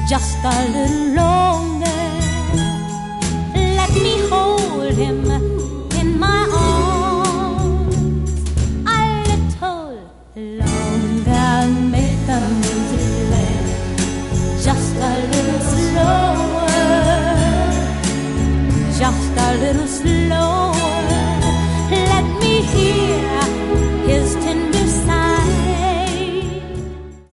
just a little longer. Let me hold him in my arms a little longer. Make the music play just a little slower, just a little slower.